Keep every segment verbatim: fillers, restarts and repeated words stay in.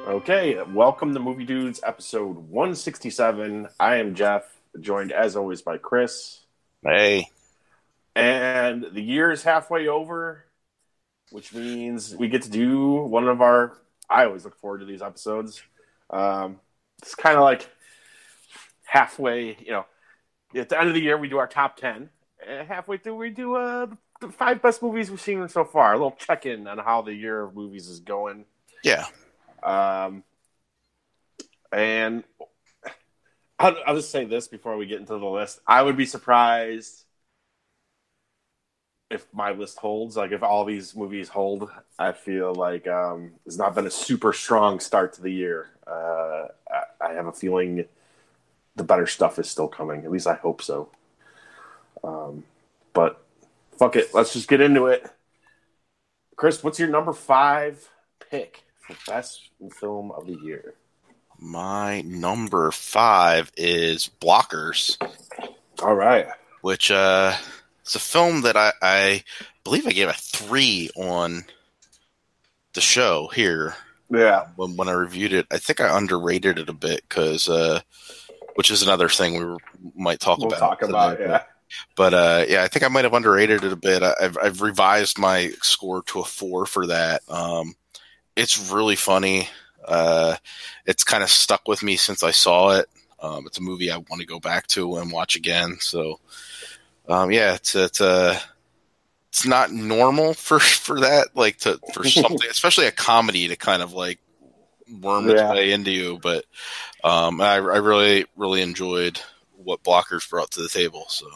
Okay, welcome to Movie Dudes, episode one sixty-seven. I am Jeff, joined as always by Chris. Hey. And the year is halfway over, which means we get to do one of our. I always look forward to these episodes. Um, it's kind of like halfway, you know, at the end of the year, we do our top ten. And halfway through, we do uh, the five best movies we've seen so far. A little check in on how the year of movies is going. Yeah. Um, and I'll, I'll just say this before we get into the list. I would be surprised if my list holds. Like, if all these movies hold, I feel like um, it's not been a super strong start to the year. Uh, I, I have a feeling the better stuff is still coming. At least I hope so. Um, but fuck it. Let's just get into it. Chris, what's your number five pick for best film of the year? My number five is Blockers. All right. Which uh, it's a film that I, I believe I gave a three on the show here. Yeah. When, when I reviewed it, I think I underrated it a bit because, uh, which is another thing we might talk we'll about. Talk today, about, yeah. But uh, yeah, I think I might have underrated it a bit. I've, I've revised my score to a four for that. Um, it's really funny. Uh, it's kind of stuck with me since I saw it. Um, it's a movie I want to go back to and watch again. So, um, yeah, it's it's uh, it's not normal for for that, like to for something, especially a comedy, to kind of like worm its Yeah. way into you. But um, I, I really really enjoyed what Blockers brought to the table. So,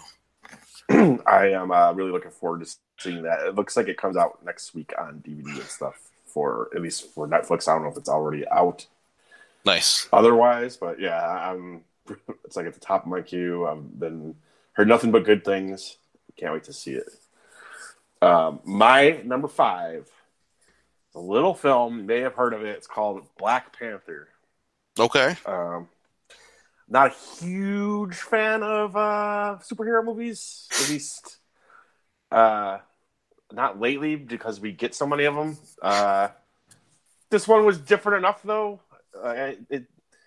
I am uh, really looking forward to seeing that. It looks like it comes out next week on D V D and stuff. For at least for Netflix. I don't know if it's already out. Nice. Otherwise, but yeah, I'm. It's like at the top of my queue. I've been heard nothing but good things. Can't wait to see it. Um, my number five, a little film. You may have heard of it. It's called Black Panther. Okay. Um, not a huge fan of uh, superhero movies, at least. Uh, Not lately, because we get so many of them. Uh, this one was different enough, though. Uh, it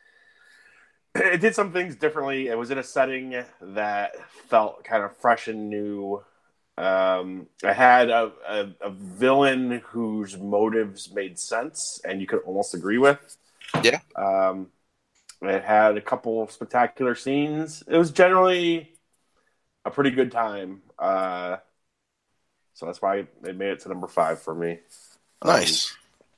it did some things differently. It was in a setting that felt kind of fresh and new. Um, I had a, a, a villain whose motives made sense, and you could almost agree with. Yeah. Um, it had a couple spectacular scenes. It was generally a pretty good time. Uh, So that's why it made it to number five for me. Nice.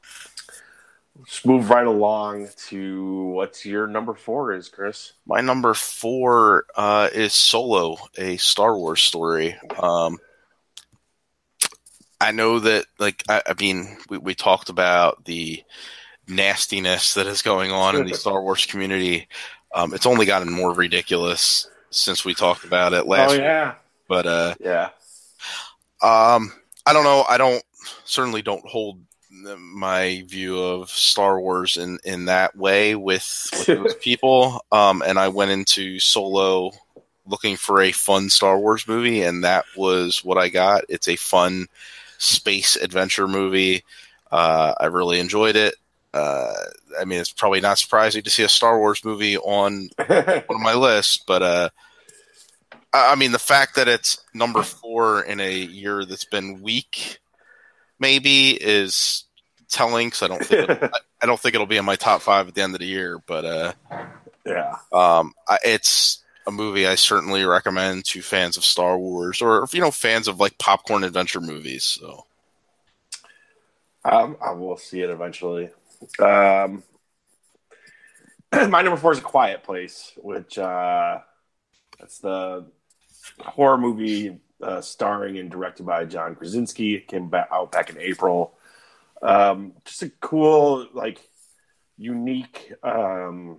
Um, just move right along to what's your number four is, Chris? My number four uh, is Solo, a Star Wars story. Um, I know that, like, I, I mean, we, we talked about the nastiness that is going on in the Star Wars community. Um, it's only gotten more ridiculous since we talked about it last Oh, yeah. week. But, uh, yeah. Um, I don't know. I don't certainly don't hold my view of Star Wars in, in that way with, with those people. Um, and I went into Solo looking for a fun Star Wars movie, and that was what I got. It's a fun space adventure movie. Uh, I really enjoyed it. Uh, I mean, it's probably not surprising to see a Star Wars movie on one of my lists, but, uh, I mean, the fact that it's number four in a year that's been weak, maybe, is telling. Because I don't think it'll, I don't think it'll be in my top five at the end of the year. But uh, yeah, um, it's a movie I certainly recommend to fans of Star Wars, or you know, fans of like popcorn adventure movies. So, um, I will see it eventually. Um, my number four is A Quiet Place, which uh, that's the horror movie uh, starring and directed by John Krasinski. It came back, out back in April. Um, just a cool, like, unique, um,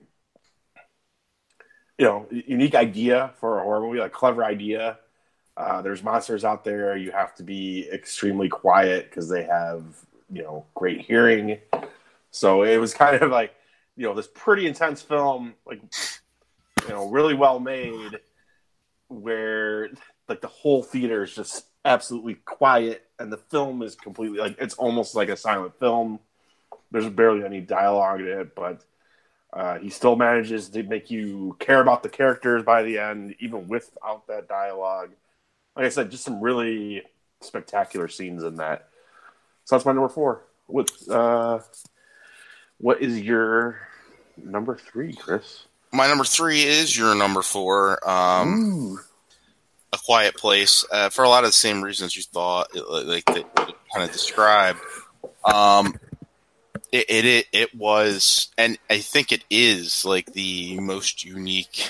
you know, unique idea for a horror movie, like clever idea. Uh, there's monsters out there. You have to be extremely quiet because they have, you know, great hearing. So it was kind of like, you know, this pretty intense film, like, you know, really well made, where like the whole theater is just absolutely quiet and the film is completely like, it's almost like a silent film. there's barely any dialogue in it, but uh, he still manages to make you care about the characters by the end, even without that dialogue. Like I said, just some really spectacular scenes in that. So that's my number four. What uh, what is your number three, Chris? My number three is your number four. Um, Ooh. A Quiet Place, uh, for a lot of the same reasons you thought, like that kind of described. Um, it, it it it was, and I think it is like the most unique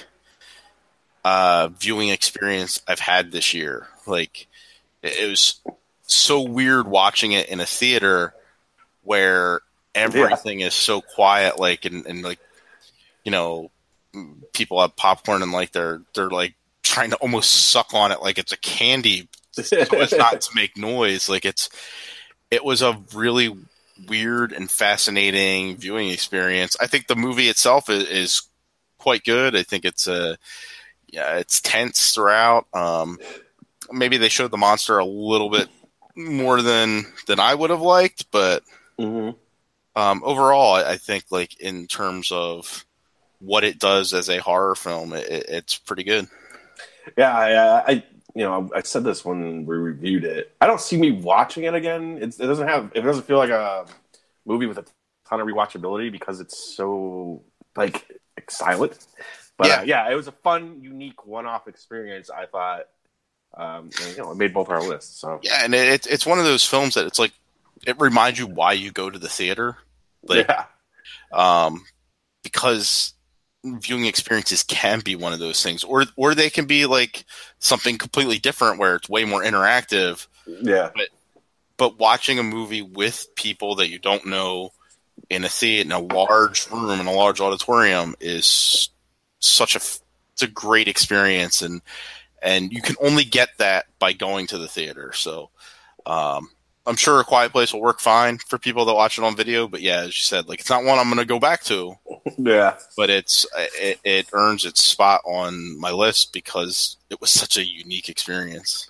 uh, viewing experience I've had this year. Like it, it was so weird watching it in a theater where everything yeah. is so quiet, like and, and like you know, people have popcorn and like they're they're like. trying to almost suck on it like it's a candy so as not to make noise. Like it's, it was a really weird and fascinating viewing experience. I think the movie itself is, is quite good. I think it's a, yeah, it's tense throughout. Um, maybe they showed the monster a little bit more than, than I would have liked, but mm-hmm. um, overall, I think like in terms of what it does as a horror film, it, it's pretty good. Yeah, I, I, you know, I said this when we reviewed it. I don't see me watching it again. It's, it doesn't have, it doesn't feel like a movie with a ton of rewatchability because it's so like silent. But yeah, uh, yeah it was a fun, unique, one-off experience. I thought, um, and, you know, it made both our lists. So yeah, and it, it's one of those films that it's like it reminds you why you go to the theater. Like, yeah, um, because. Viewing experiences can be one of those things, or or they can be like something completely different where it's way more interactive. Yeah, but but watching a movie with people that you don't know in a theater, in a large room, in a large auditorium, is such a it's a great experience, and and you can only get that by going to the theater. So. Um, I'm sure A Quiet Place will work fine for people that watch it on video, but yeah, as you said, like it's not one I'm going to go back to. Yeah, but it's it, it earns its spot on my list because it was such a unique experience.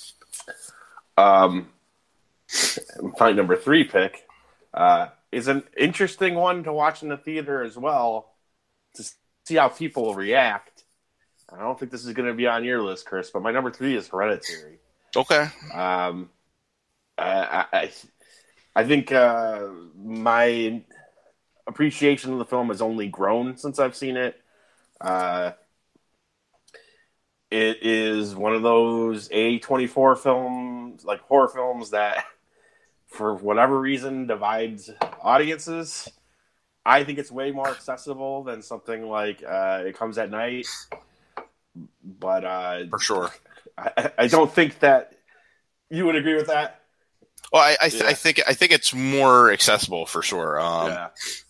Um, my number three pick uh, is an interesting one to watch in the theater as well to see how people react. I don't think this is going to be on your list, Chris, but my number three is Hereditary. Okay. Um. I, I, I think uh, my appreciation of the film has only grown since I've seen it. Uh, it is one of those A twenty-four films, like horror films, that for whatever reason divides audiences. I think it's way more accessible than something like uh, It Comes at Night. But uh, for sure, I, I don't think that you would agree with that. Well, I I, th- yeah. I think I think it's more accessible for sure. Um, yeah.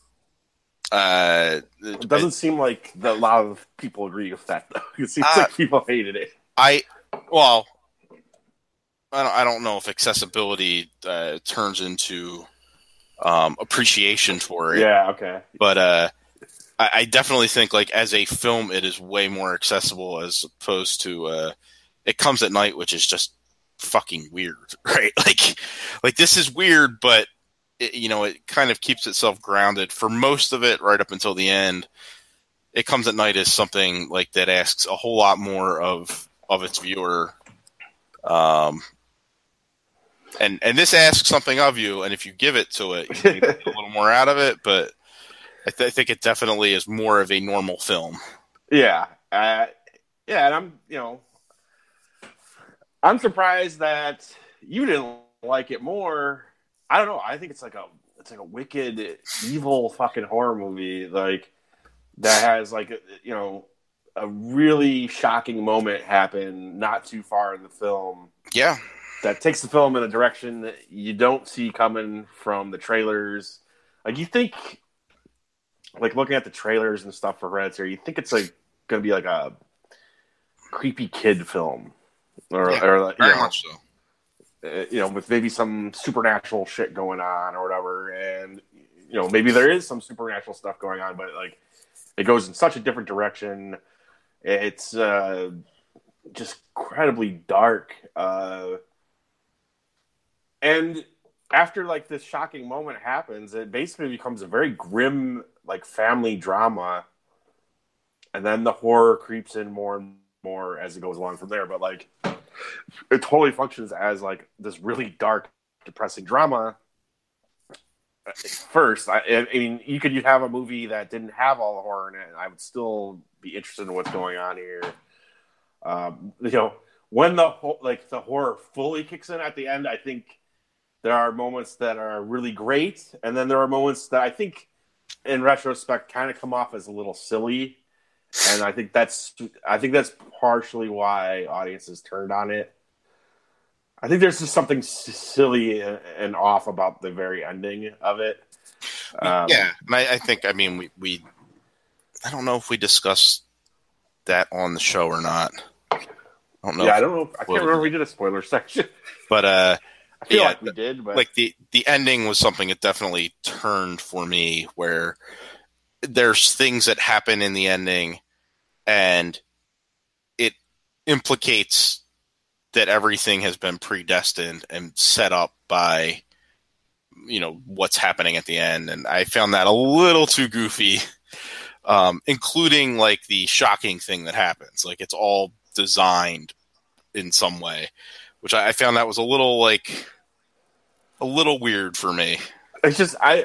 Uh, it doesn't I, seem like the, a lot of people agree with that, though. It seems uh, like people hated it. I well, I don't, I don't know if accessibility uh, turns into um, appreciation for it. Yeah. Okay. But uh, I, I definitely think, like as a film, it is way more accessible as opposed to uh, It Comes at Night, which is just. Fucking weird, right? Like, like this is weird, but it, you know, it kind of keeps itself grounded for most of it, right up until the end. It Comes at Night is something like that asks a whole lot more of of its viewer, um, and and this asks something of you, and if you give it to it, you can get a little more out of it. But I, th- I think it definitely is more of a normal film. Yeah, uh, yeah, and I'm you know. I'm surprised that you didn't like it more. I don't know. I think it's like a it's like a wicked, evil fucking horror movie, like that has like a, you know a really shocking moment happen not too far in the film. Yeah, that takes the film in a direction that you don't see coming from the trailers. Like you think, like looking at the trailers and stuff for Hereditary, you think it's like going to be like a creepy kid film. Or, yeah, or very you know, much so. Uh, you know, with maybe some supernatural shit going on or whatever, and you know, maybe there is some supernatural stuff going on, but like, it goes in such a different direction. It's uh, just incredibly dark, uh, and after like this shocking moment happens, it basically becomes a very grim like family drama, and then the horror creeps in more and more as it goes along from there. But like, it totally functions as like this really dark, depressing drama. First, I, I mean, you could have a movie that didn't have all the horror in it, and I would still be interested in what's going on here. Um, you know, when the like the horror fully kicks in at the end, I think there are moments that are really great, and then there are moments that I think, in retrospect, kind of come off as a little silly. And I think that's I think that's partially why audiences turned on it. I think there's just something silly and off about the very ending of it. Um, yeah, and I, I think I mean we, we I don't know if we discussed that on the show or not. I don't know. Yeah, I don't know. I can't remember if we did a spoiler section, but uh, I feel yeah, like we did. But like the the ending was something that definitely turned for me, where there's things that happen in the ending, and it implicates that everything has been predestined and set up by, you know, what's happening at the end. And I found that a little too goofy, um, including like the shocking thing that happens. Like it's all designed in some way, which I, I found that was a little like a little weird for me. It's just, I,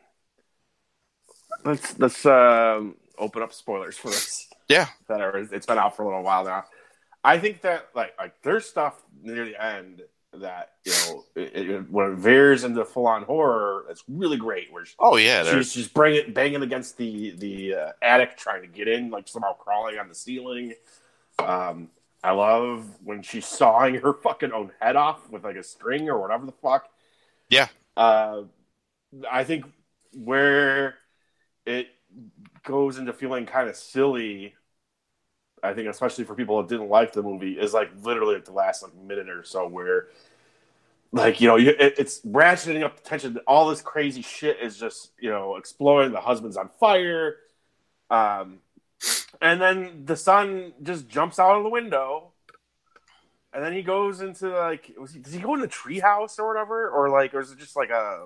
let's, let's, um, open up spoilers for this. Yeah. That are, it's been out for a little while now. I think that like like there's stuff near the end that, you know, it, it, when it veers into full on horror, it's really great. Where she, oh yeah, she's just bringing banging against the the uh, attic, trying to get in, like somehow crawling on the ceiling. Um, I love when she's sawing her fucking own head off with like a string or whatever the fuck. Yeah. Uh, I think where it goes into feeling kind of silly, I think especially for people that didn't like the movie, is like literally like the last like minute or so where, like, you know, you, it, it's ratcheting up the tension. All this crazy shit is just, you know, exploding. The husband's on fire, um, and then the son just jumps out of the window, and then he goes into like, was he, does he go in the treehouse or whatever, or like, or is it just like a,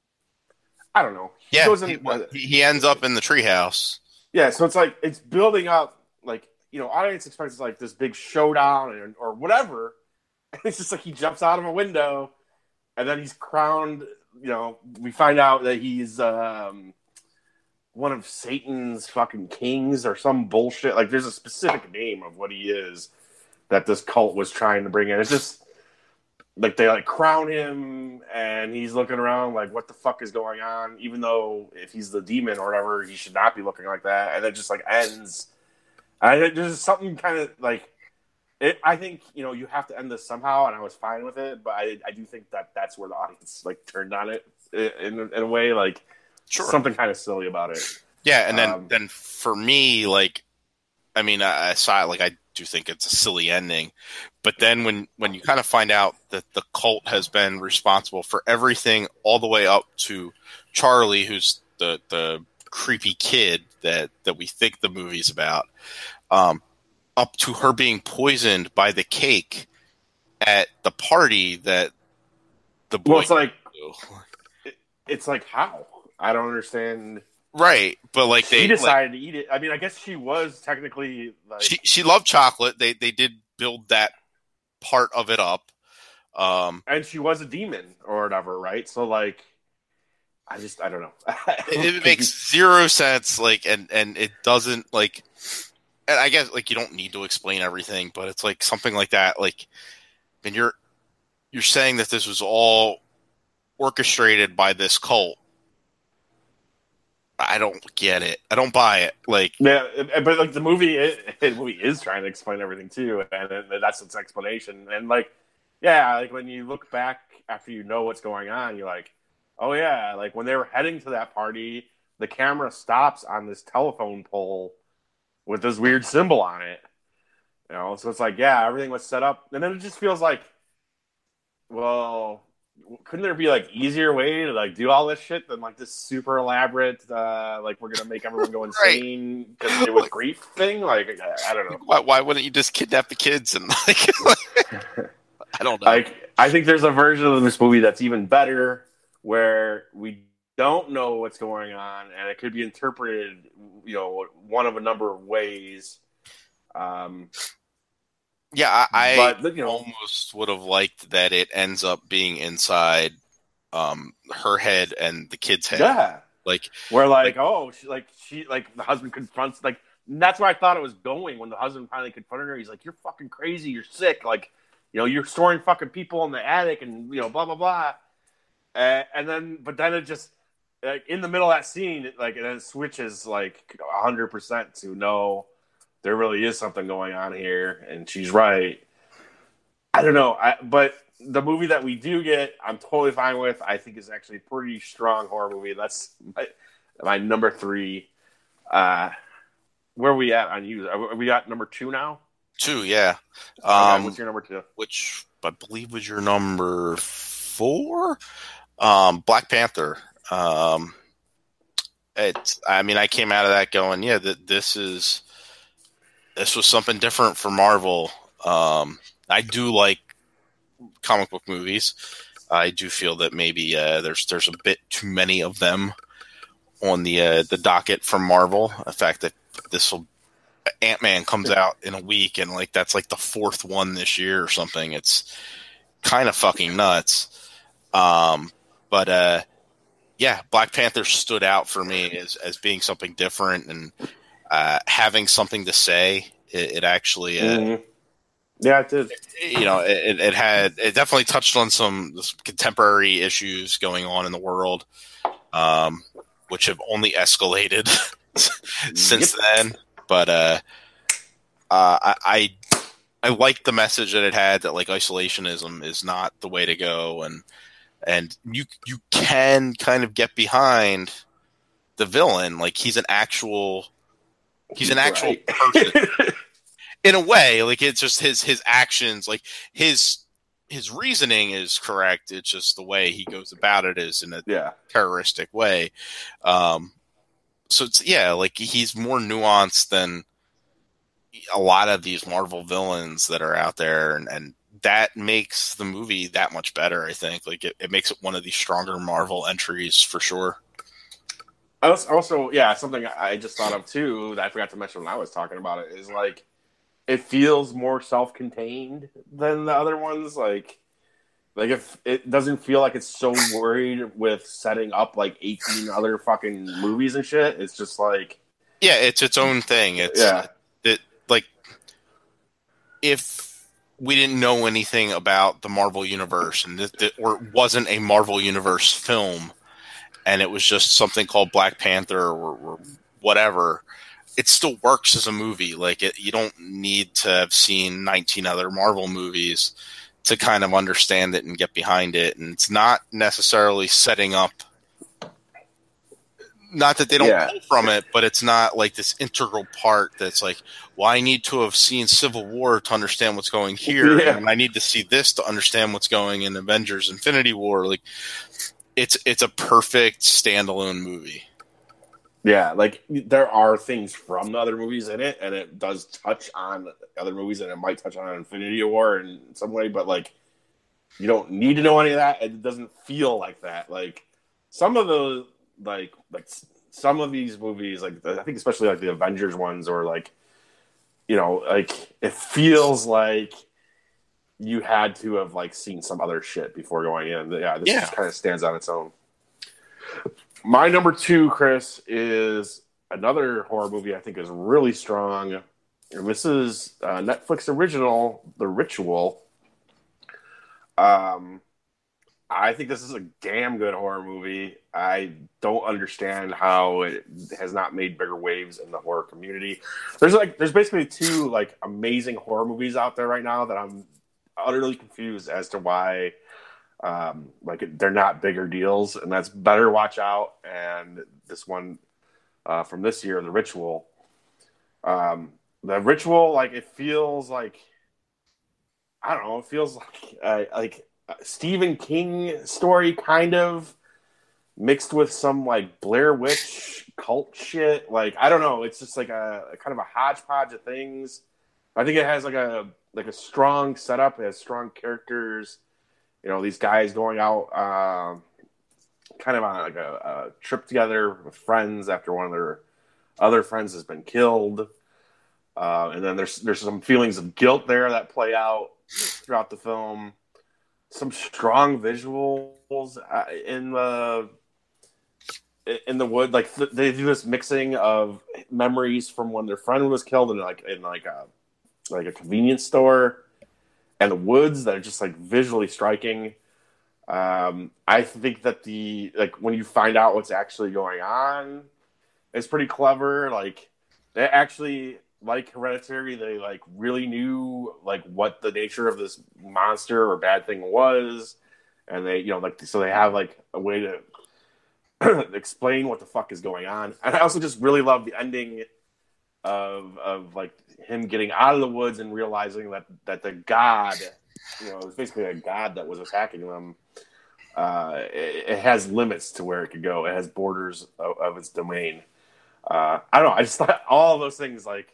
I don't know. He yeah, goes in, he, he ends up in the treehouse. Yeah, so it's like it's building up like. You know, audience expects like this big showdown or, or whatever. And it's just like he jumps out of a window, and then he's crowned. You know, we find out that he's um, one of Satan's fucking kings or some bullshit. Like, there's a specific name of what he is that this cult was trying to bring in. It's just like they like crown him, and he's looking around like, what the fuck is going on? Even though if he's the demon or whatever, he should not be looking like that. And it just like ends. I, there's something kind of like it. I think, you know, you have to end this somehow, and I was fine with it. But I, I do think that that's where the audience like turned on it in, in a way, like sure. something kind of silly about it. Yeah, and then um, then for me, like, I mean, I, I saw it, like I do think it's a silly ending, but then when when you kind of find out that the cult has been responsible for everything all the way up to Charlie, who's the the creepy kid that that we think the movie's about, um up to her being poisoned by the cake at the party that the boy well, it's like it, it's like how I don't understand, right? But like she they decided like, to eat it. I mean, I guess she was technically like she she loved chocolate. They they did build that part of it up, um and she was a demon or whatever, right? So like I just, I don't know. it, it makes zero sense, like, and, and it doesn't, like, and I guess, like, you don't need to explain everything, but it's, like, something like that, like, and you're, you're saying that this was all orchestrated by this cult. I don't get it. I don't buy it. Like, yeah, but, like, the movie, it, the movie is trying to explain everything, too, and, and that's its explanation, and, like, yeah, like, when you look back after you know what's going on, you're like, oh, yeah, like when they were heading to that party, the camera stops on this telephone pole with this weird symbol on it. You know, so it's like, yeah, everything was set up. And then it just feels like, well, couldn't there be like easier way to like do all this shit than like this super elaborate, uh, like we're going to make everyone go insane because right. it was grief thing? Like, I, I don't know. Why, why wouldn't you just kidnap the kids and like... I don't know. Like, I think there's a version of this movie that's even better, where we don't know what's going on, and it could be interpreted, you know, one of a number of ways. Um, yeah, I, I but, you know, almost would have liked that it ends up being inside um, her head and the kid's head. Yeah, like where like, like oh, she, like she, like the husband confronts, like that's where I thought it was going when the husband finally confronted her. He's like, "You're fucking crazy. You're sick. Like, you know, you're storing fucking people in the attic, and you know, blah blah blah." Uh, and then, but then it just like in the middle of that scene, it, like, and then it switches like a hundred percent to no, there really is something going on here, and she's right. I don't know, I, but the movie that we do get, I'm totally fine with. I think is actually a pretty strong horror movie. That's my, my number three. Uh, where are we at on you? Are we at number two now? Two, yeah. Um, okay, what's your number two? Which I believe was your number four. Um, Black Panther. Um, it's. I mean, I came out of that going, yeah, that this is this was something different for Marvel. Um, I do like comic book movies. I do feel that maybe uh, there's there's a bit too many of them on the uh, the docket from Marvel. The fact that this will Ant-Man comes out in a week and like that's like the fourth one this year or something. It's kind of fucking nuts. Um, but uh, yeah, Black Panther stood out for me as as being something different and uh, having something to say. It, it actually. Uh, mm-hmm. Yeah, it did. You know, it, it had it definitely touched on some, some contemporary issues going on in the world, um, which have only escalated since Yep. then. But uh, uh, I, I I liked the message that it had, that like isolationism is not the way to go, and and you you can kind of get behind the villain, like he's an actual he's an actual Right. person. In a way, like it's just his his actions, like his his reasoning is correct. It's just the way he goes about it is in a yeah. terroristic way. Um, so it's yeah, like he's more nuanced than a lot of these Marvel villains that are out there, and, and that makes the movie that much better. I think like it, it makes it one of the stronger Marvel entries for sure. Also, yeah, something I just thought of too that I forgot to mention when I was talking about it is like, it feels more self-contained than the other ones. Like, like if it doesn't feel like it's so worried with setting up like eighteen other fucking movies and shit. It's just like, yeah, it's its own thing. It's yeah, it like if we didn't know anything about the Marvel universe and that, that or it wasn't a Marvel universe film, and it was just something called Black Panther or, or whatever. It still works as a movie. Like it, you don't need to have seen nineteen other Marvel movies to kind of understand it and get behind it. And it's not necessarily setting up, not that they don't yeah. pull from it, but it's not like this integral part that's like, well, I need to have seen Civil War to understand what's going here. Yeah. And I need to see this to understand what's going in Avengers Infinity War. Like it's, it's a perfect standalone movie. Yeah, like there are things from the other movies in it, and it does touch on other movies, and it might touch on Infinity War in some way, but like you don't need to know any of that. It doesn't feel like that. Like some of the like like some of these movies, like I think especially like the Avengers ones, or like you know, like it feels like you had to have like seen some other shit before going in. Yeah, this Yeah. just kind of stands on its own. My number two, Chris, is another horror movie I think is really strong. And this is a Netflix original, The Ritual. Um, I think this is a damn good horror movie. I don't understand how it has not made bigger waves in the horror community. There's like, there's basically two like amazing horror movies out there right now that I'm utterly confused as to why. Um, like they're not bigger deals, and that's Better Watch Out and this one uh, from this year, The Ritual. Um, the Ritual, like it feels like I don't know, it feels like uh, like a Stephen King story kind of mixed with some like Blair Witch cult shit. Like I don't know, it's just like a, a kind of a hodgepodge of things. I think it has like a like a strong setup. It has strong characters. You know, these guys going out, um, kind of on like a, a trip together with friends after one of their other friends has been killed. Uh, and then there's there's some feelings of guilt there that play out throughout the film. Some strong visuals uh, in the in the wood. Like th- they do this mixing of memories from when their friend was killed in like in like a like a convenience store and the woods that are just like visually striking. Um, I think that the like when you find out what's actually going on, it's pretty clever. Like they actually like Hereditary, they like really knew like what the nature of this monster or bad thing was, and they you know like so they have like a way to explain what the fuck is going on. And I also just really love the ending of of like him getting out of the woods and realizing that that the god, you know, it was basically a god that was attacking them. Uh, it, it has limits to where it could go. It has borders of, of its domain. Uh, I don't know. I just thought all of those things, like,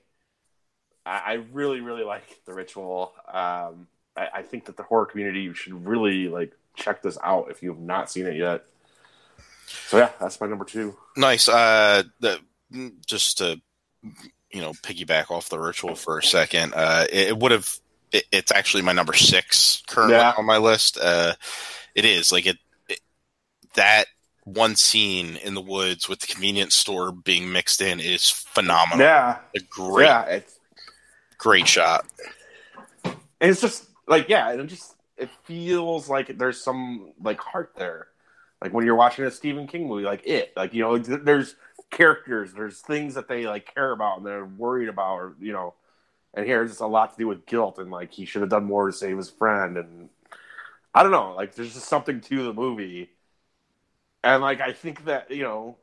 I, I really, really like The Ritual. Um, I, I think that the horror community should really, like, check this out if you have not seen it yet. So, yeah, that's my number two. Nice. Uh, the, just to, you know, piggyback off The Ritual for a second, uh, it, it would have, it, it's actually my number six currently yeah. on my list. Uh, it is, like, it, it that one scene in the woods with the convenience store being mixed in is phenomenal. Yeah. A great, yeah, it's, great shot. And it's just like, yeah, it just, it feels like there's some like heart there. Like when you're watching a Stephen King movie, like it, like, you know, there's characters, there's things that they like care about and they're worried about, or, you know, and here it's a lot to do with guilt and like he should have done more to save his friend. And I don't know, like there's just something to the movie. And, like, I think that, you know,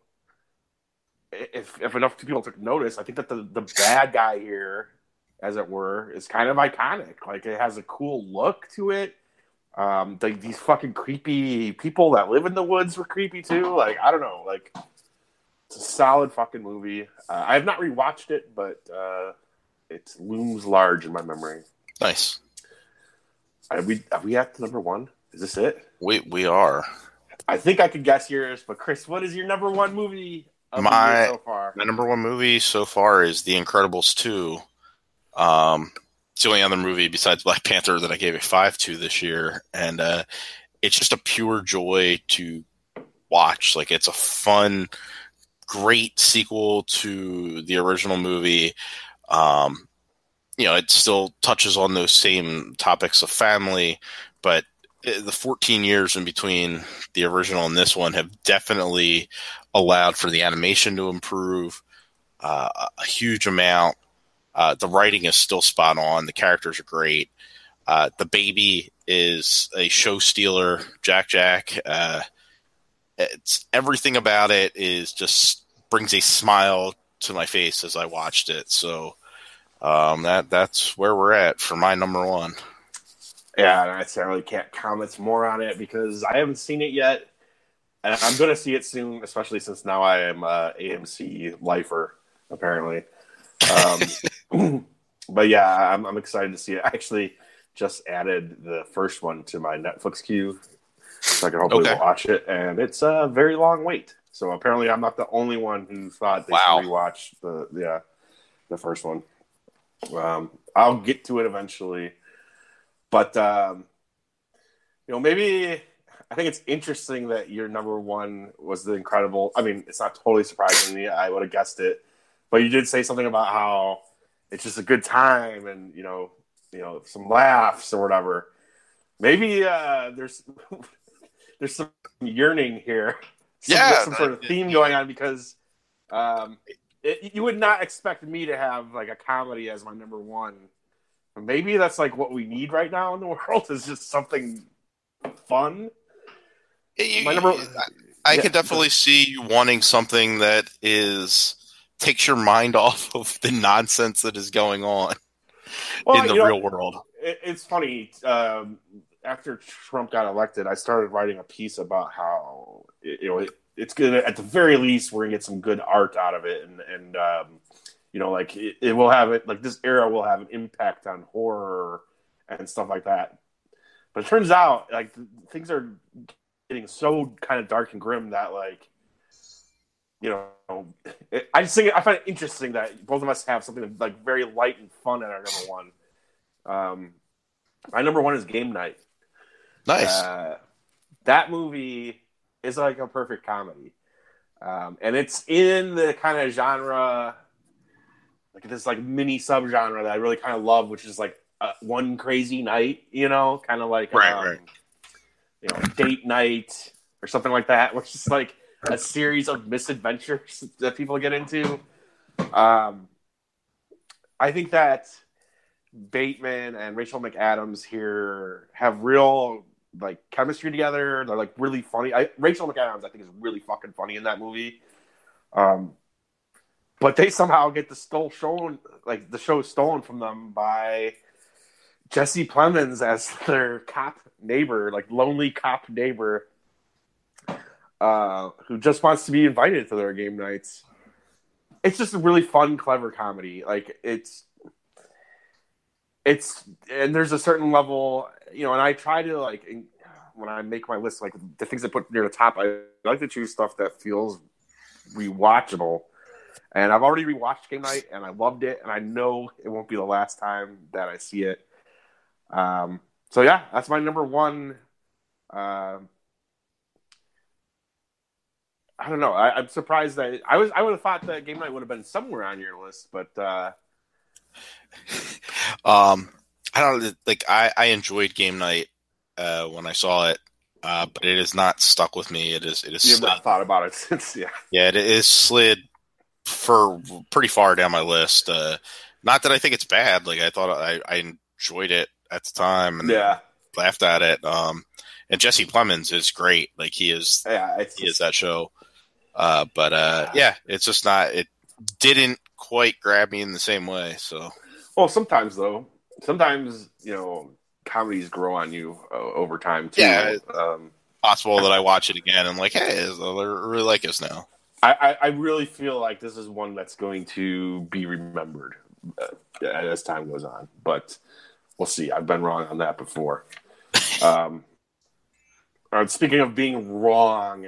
if if enough people took notice, I think that the, the bad guy here, as it were, is kind of iconic. Like, it has a cool look to it. Um, the, these fucking creepy people that live in the woods were creepy, too. Like, I don't know. Like, it's a solid fucking movie. Uh, I have not rewatched it, but uh, it looms large in my memory. Nice. Are we, are we at number one? Is this it? We we are. I think I could guess yours, but Chris, what is your number one movie of my, the year so far? My number one movie so far is The Incredibles two. Um, it's the only other movie besides Black Panther that I gave a five to this year, and uh, it's just a pure joy to watch. Like, it's a fun, great sequel to the original movie. Um, you know, it still touches on those same topics of family, but the fourteen years in between the original and this one have definitely allowed for the animation to improve uh, a huge amount. Uh, the writing is still spot on. The characters are great. Uh, the baby is a show stealer, Jack Jack. Uh, it's everything about it is just brings a smile to my face as I watched it. So um, that that's where we're at for my number one. Yeah, and I certainly can't comment more on it because I haven't seen it yet, and I'm going to see it soon, especially since now I am a A M C lifer, apparently. Um, but yeah, I'm, I'm excited to see it. I actually just added the first one to my Netflix queue, so I can hopefully okay. watch it, and it's a very long wait. So apparently, I'm not the only one who thought they wow. should rewatch the yeah the first one. Um, I'll get to it eventually. But, um, you know, maybe I think it's interesting that your number one was The Incredible. I mean, it's not totally surprising me. I would have guessed it. But you did say something about how it's just a good time and, you know, you know, some laughs or whatever. Maybe uh, there's there's some yearning here. Some, yeah. Some sort of theme going on because um, it, you would not expect me to have, like, a comedy as my number one. Maybe that's like what we need right now in the world is just something fun. You, My number, I, I yeah. could definitely see you wanting something that is takes your mind off of the nonsense that is going on well, in the real know, world. It, it's funny. Um, after Trump got elected, I started writing a piece about how you know it, it's good. At the very least, we're gonna get some good art out of it, and and um, you know, like it, it will have it like this era will have an impact on horror and stuff like that. But it turns out like things are getting so kind of dark and grim that like, you know, it, I just think I find it interesting that both of us have something like very light and fun at our number one. Um, my number one is Game Night. Nice. Uh, that movie is like a perfect comedy, um, and it's in the kind of genre, like this like mini subgenre that I really kind of love, which is like uh, one crazy night, you know, kind of like right, um, right. you know, date night or something like that, which is like a series of misadventures that people get into. Um, I think that Bateman and Rachel McAdams here have real like chemistry together. They're like really funny. I, Rachel McAdams, I think, is really fucking funny in that movie. Um, but they somehow get the stole shown like the show stolen from them by Jesse Plemons as their cop neighbor, like lonely cop neighbor, uh, who just wants to be invited to their game nights. It's just a really fun, clever comedy. Like it's. It's and there's a certain level, you know, and I try to like when I make my list, like the things I put near the top, I like to choose stuff that feels rewatchable. And I've already rewatched Game Night, and I loved it, and I know it won't be the last time that I see it. Um, so yeah, that's my number one. Uh, I don't know. I, I'm surprised that I was. I would have thought that Game Night would have been somewhere on your list, but. Uh, um, I don't like. I, I enjoyed Game Night uh, when I saw it, uh, but it is not stuck with me. It is. It is. You've slid. not thought about it since, yeah. Yeah, it is slid for pretty far down my list. Uh, not that I think it's bad. Like I thought, I, I enjoyed it at the time and yeah. laughed at it. Um, and Jesse Plemons is great. Like he is. Yeah, it's he is that show. Uh, but uh, yeah, it's just not. It didn't quite grab me in the same way. So. Well, sometimes though, sometimes you know comedies grow on you uh, over time too. Yeah, um, possible that I watch it again and like, hey, I really like this now. I, I, I really feel like this is one that's going to be remembered uh, as time goes on, but we'll see. I've been wrong on that before. um, uh, speaking of being wrong,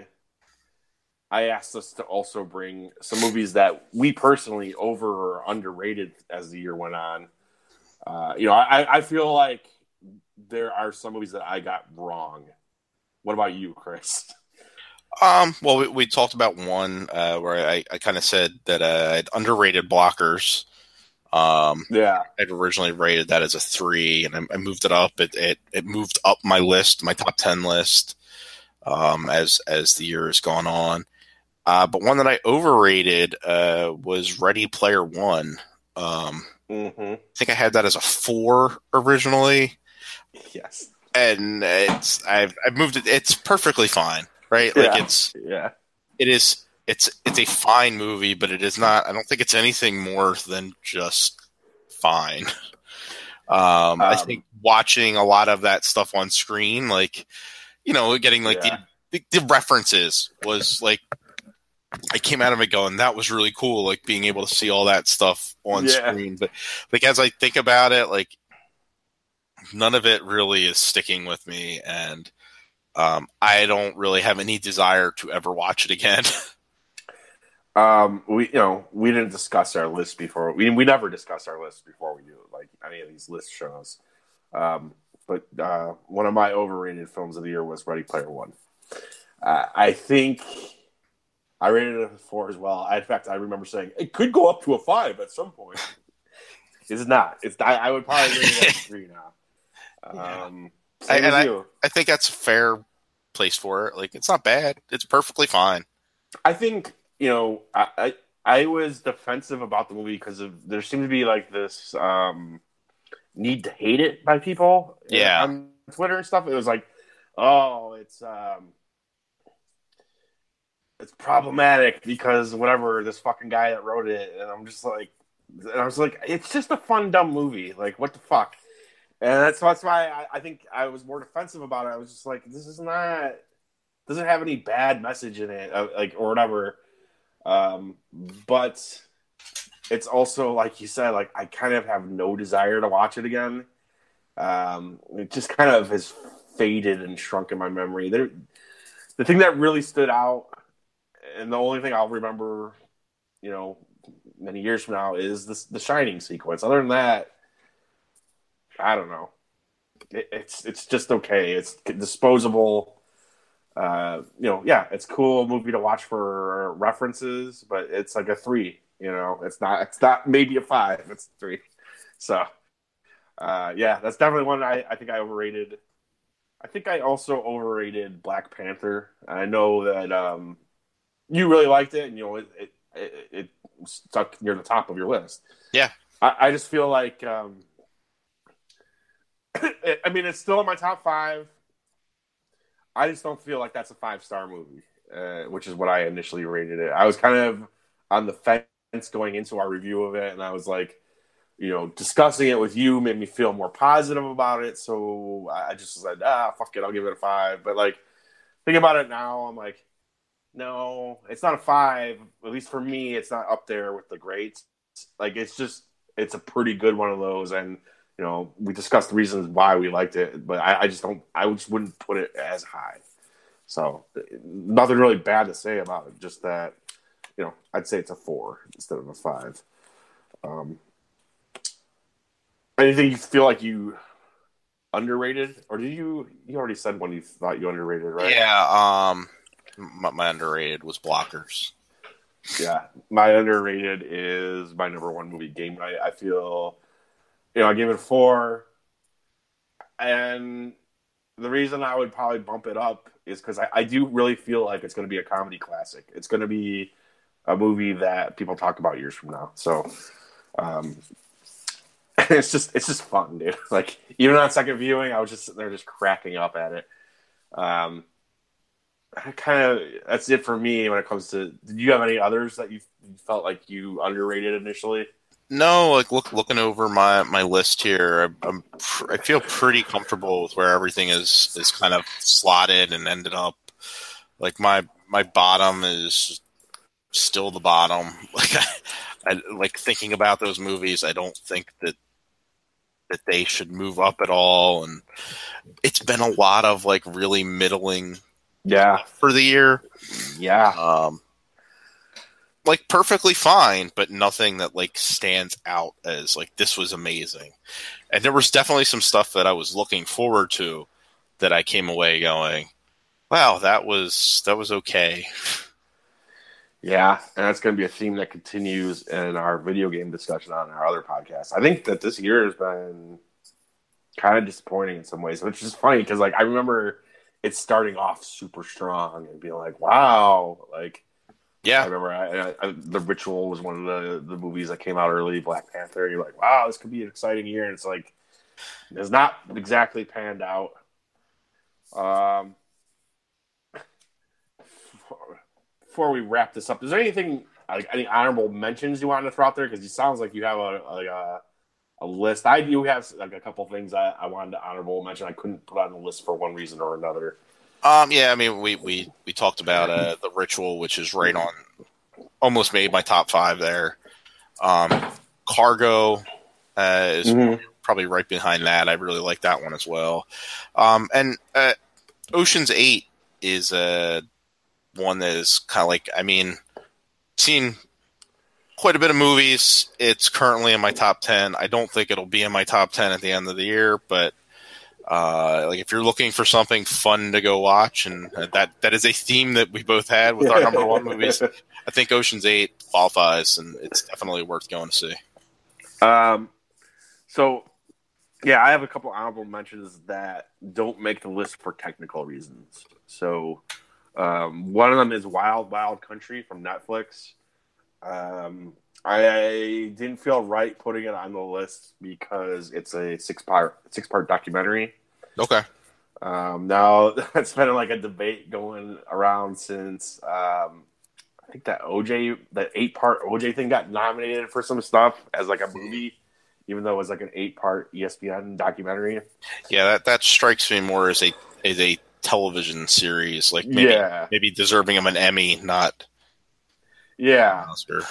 I asked us to also bring some movies that we personally over or underrated as the year went on. Uh, you know, I, I feel like there are some movies that I got wrong. What about you, Chris? Um, well, we, we talked about one uh, where I, I kind of said that uh, I'd underrated Blockers. Um, yeah, I'd originally rated that as a three, and I, I moved it up. It, it it moved up my list, my top ten list, um, as as the year has gone on. Uh, but one that I overrated uh, was Ready Player One. Um, mm-hmm. I think I had that as a four originally. Yes, and it's I've I've moved it. It's perfectly fine, right? Yeah. Like it's yeah, it is it's it's a fine movie, but it is not. I don't think it's anything more than just fine. Um, um I think watching a lot of that stuff on screen, like you know, getting like yeah. the, the the references was like. I came out of it going, that was really cool, like being able to see all that stuff on Yeah. screen. But like as I think about it, like none of it really is sticking with me, and um, I don't really have any desire to ever watch it again. um, we you know we didn't discuss our list before. We we never discuss our list before we do like any of these list shows. Um, but uh, one of my overrated films of the year was Ready Player One. Uh, I think. I rated it a four as well. I, in fact, I remember saying it could go up to a five at some point. It's not. It's. I, I would probably rate it at a three now. Um, yeah. I, and I, I think that's a fair place for it. Like, it's not bad. It's perfectly fine. I think you know. I I, I was defensive about the movie because of there seemed to be like this um, need to hate it by people. Yeah. On Twitter and stuff. It was like, oh, it's. Um, It's problematic because whatever this fucking guy that wrote it, and I'm just like, and I was like, it's just a fun dumb movie. Like what the fuck? And that's that's why I, I think I was more defensive about it. I was just like, this is not doesn't have any bad message in it, uh, like or whatever. Um, but it's also like you said, like I kind of have no desire to watch it again. Um, it just kind of has faded and shrunk in my memory. There, the thing that really stood out, and the only thing I'll remember, you know, many years from now, is this the Shining sequence. Other than that, I don't know. It, it's it's just okay. It's disposable. Uh, you know, yeah, it's a cool movie to watch for references, but it's like a three. You know, it's not it's not maybe a five. It's a three. So, uh, yeah, that's definitely one I, I think I overrated. I think I also overrated Black Panther. I know that um, you really liked it, and you know it, it, it, it stuck near the top of your list. Yeah, I, I just feel like um, I mean it's still in my top five. I just don't feel like that's a five star movie, uh, which is what I initially rated it. I was kind of on the fence going into our review of it, and I was like, you know, discussing it with you made me feel more positive about it. So I just said, ah, fuck it, I'll give it a five. But like, think about it now, I'm like, no, it's not a five. At least for me, it's not up there with the greats. Like, it's just, it's a pretty good one of those, and you know, we discussed the reasons why we liked it, but I, I just don't, I just wouldn't put it as high. So nothing really bad to say about it. Just that, you know, I'd say it's a four instead of a five. Um, anything you feel like you underrated, or did you? You already said one you thought you underrated, right? Yeah. Um, my, my underrated was Blockers. Yeah, my underrated is my number one movie, Game Night. I feel. You know, I gave it a four, and the reason I would probably bump it up is because I, I do really feel like it's going to be a comedy classic. It's going to be a movie that people talk about years from now. So, um, it's just it's just fun, dude. Like even on second viewing, I was just sitting there just cracking up at it. Um, kind of that's it for me when it comes to. Did you have any others that you felt like you underrated initially? No, like look, looking over my, my list here, I, I'm pr- I feel pretty comfortable with where everything is, is kind of slotted and ended up. Like my my bottom is still the bottom. Like I, I like thinking about those movies. I don't think that that they should move up at all. And it's been a lot of like really middling, yeah, for the year. Yeah. Um, like perfectly fine, but nothing that like stands out as like this was amazing. And there was definitely some stuff that I was looking forward to that I came away going, wow, that was that was okay. Yeah, and that's going to be a theme that continues in our video game discussion on our other podcast. I think that this year has been kind of disappointing in some ways, which is funny because like I remember it starting off super strong and being like, wow, like. Yeah, I remember I, I, The Ritual was one of the, the movies that came out early, Black Panther. You're like, wow, this could be an exciting year. And it's like, it's not exactly panned out. Um, before we wrap this up, is there anything, like any honorable mentions you wanted to throw out there? Because it sounds like you have a, like a, a list. I do have like a couple things I, I wanted to honorable mention. I couldn't put on the list for one reason or another. Um, yeah, I mean, we, we, we talked about uh, The Ritual, which is right on, almost made my top five there. Um, Cargo uh, is Mm-hmm. probably right behind that. I really like that one as well. Um, and uh, Ocean's eight is uh, one that is kind of like, I mean, seen quite a bit of movies. It's currently in my top ten. I don't think it'll be in my top ten at the end of the year, but Uh, like if you're looking for something fun to go watch, and that that is a theme that we both had with our number one movies, I think Ocean's eight qualifies, and it's definitely worth going to see. Um, so yeah, I have a couple honorable mentions that don't make the list for technical reasons. So um, one of them is Wild Wild Country from Netflix. Um, I didn't feel right putting it on the list because it's a six part six part documentary. Okay. Um, now that's been like a debate going around since um, I think that O J that eight part O J thing got nominated for some stuff as like a movie, even though it was like an eight part E S P N documentary. Yeah, that that strikes me more as a as a television series, like maybe yeah. maybe deserving of an Emmy, not yeah. an Oscar.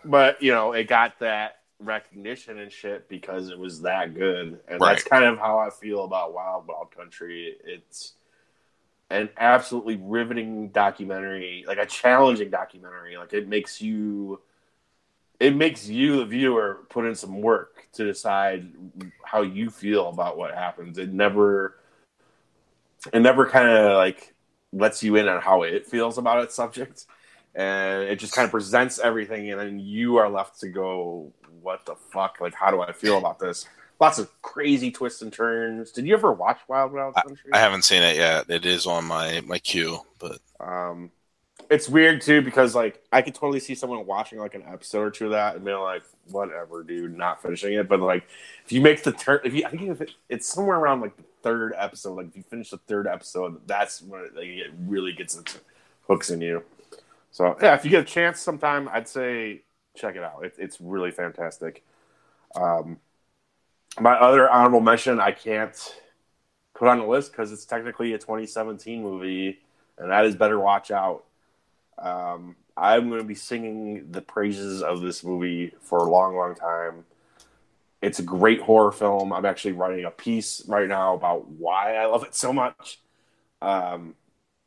but you know, it got that recognition and shit because it was that good, and Right. that's kind of how I feel about Wild Wild Country. It's an absolutely riveting documentary, like a challenging documentary. Like it makes you, it makes you, the viewer, put in some work to decide how you feel about what happens. It never, it never kind of like lets you in on how it feels about its subject, and it just kind of presents everything, and then you are left to go, "What the fuck? Like, how do I feel about this?" Lots of crazy twists and turns. Did you ever watch Wild Wild I, Country? I haven't seen it yet. It is on my, my queue, but Um, it's weird too because like I could totally see someone watching like an episode or two of that and being like, "Whatever, dude," not finishing it. But like, if you make the turn, if you, I think if it, it's somewhere around like the third episode, like if you finish the third episode, that's when it, like, it really gets into hooks in you. So yeah, if you get a chance sometime, I'd say check it out. It, it's really fantastic. Um, my other honorable mention, I can't put on the list because it's technically a twenty seventeen movie, and that is Better Watch Out. Um, I'm going to be singing the praises of this movie for a long, long time. It's a great horror film. I'm actually writing a piece right now about why I love it so much. Um,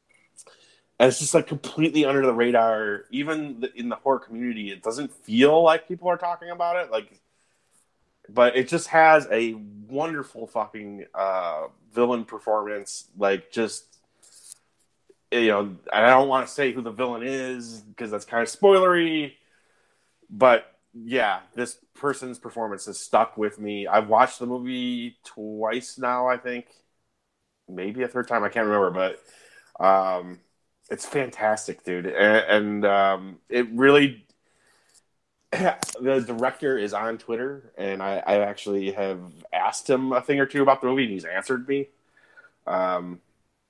and it's just like completely under the radar. Even in the horror community, it doesn't feel like people are talking about it. Like, but it just has a wonderful fucking uh, villain performance. Like, just, you know, I don't want to say who the villain is because that's kind of spoilery. But yeah, this person's performance has stuck with me. I've watched the movie twice now, I think. Maybe a third time. I can't remember. But um, it's fantastic, dude. And, and um, it really... The director is on Twitter, and I, I actually have asked him a thing or two about the movie, and he's answered me. Um,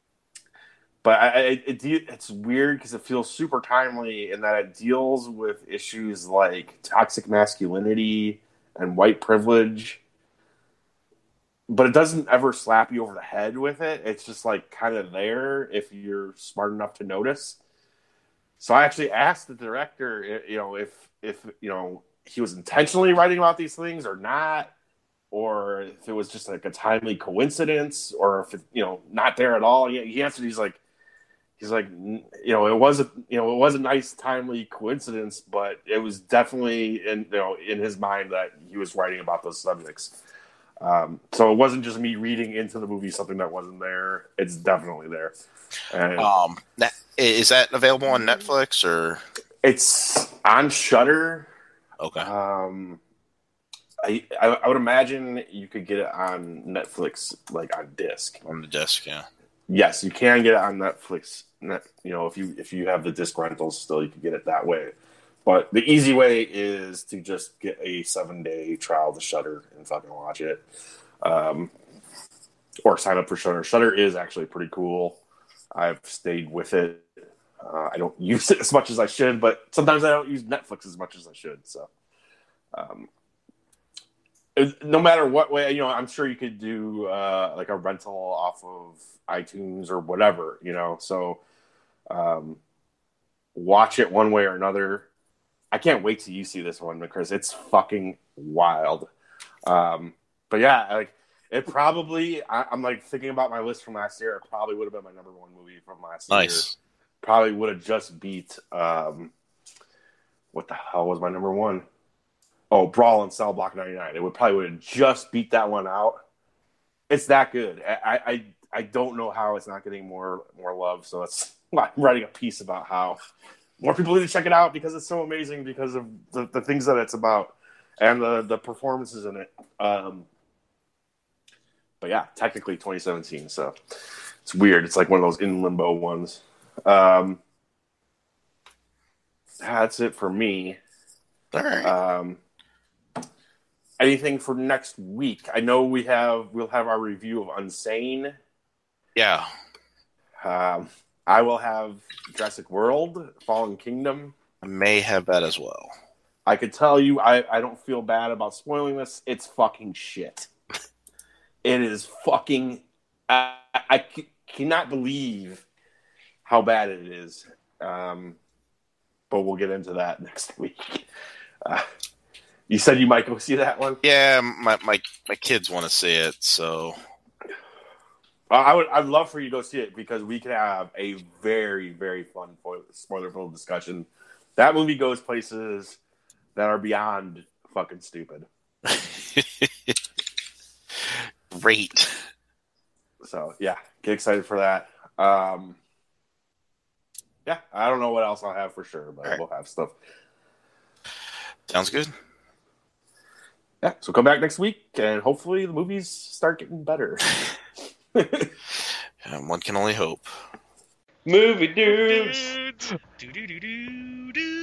but I, it, it it's weird because it feels super timely in that it deals with issues like toxic masculinity and white privilege, but it doesn't ever slap you over the head with it. It's just like kind of there if you're smart enough to notice. So I actually asked the director, you know, if if you know he was intentionally writing about these things or not, or if it was just like a timely coincidence, or if it, you know, not there at all. He, he answered, he's like, he's like, you know, it was a you know it was a nice timely coincidence, but it was definitely in you know in his mind that he was writing about those subjects. Um, so it wasn't just me reading into the movie something that wasn't there. It's definitely there. And um, that, is that available on Netflix or? it's on Shudder. Okay. Um, I, I I would imagine you could get it on Netflix, like on disc. On the disc, yeah. Yes, you can get it on Netflix. Net, you know, if you if you have the disc rentals, still you can get it that way. But the easy way is to just get a seven day trial to Shudder and fucking watch it, um, or sign up for Shudder. Shudder is actually pretty cool. I've stayed with it. Uh, I don't use it as much as I should, but sometimes I don't use Netflix as much as I should. So, um, it, no matter what way, you know, I'm sure you could do uh, like a rental off of iTunes or whatever, you know. So, um, watch it one way or another. I can't wait till you see this one because it's fucking wild. Um, but yeah, like it probably, I, I'm like thinking about my list from last year. It probably would have been my number one movie from last Nice. year. Probably would have just beat, um, what the hell was my number one? Oh, Brawl in Cell Block ninety-nine. It would probably would have just beat that one out. It's that good. I, I, I don't know how it's not getting more, more love. So it's, I'm writing a piece about how more people need to check it out because it's so amazing because of the, the things that it's about and the, the performances in it. Um, but yeah, technically twenty seventeen. So it's weird. It's like one of those in limbo ones. Um, that's it for me. All right. Um, anything for next week? I know we have, we'll have our review of Unsane. Yeah. Um, I will have Jurassic World, Fallen Kingdom. I may have that as well. I could tell you, I, I don't feel bad about spoiling this. It's fucking shit. It is fucking... I, I c- cannot believe how bad it is. Um, but we'll get into that next week. Uh, you said you might go see that one? Yeah, my my, my kids want to see it, so Uh, I would. I'd love for you to go see it because we could have a very, very fun spoiler-filled discussion. That movie goes places that are beyond fucking stupid. Great. So yeah, get excited for that. Um, yeah, I don't know what else I'll have for sure, but right. We'll have stuff. Sounds good. Yeah, so come back next week, and hopefully the movies start getting better. One can only hope. Movie dudes. Do do do do do.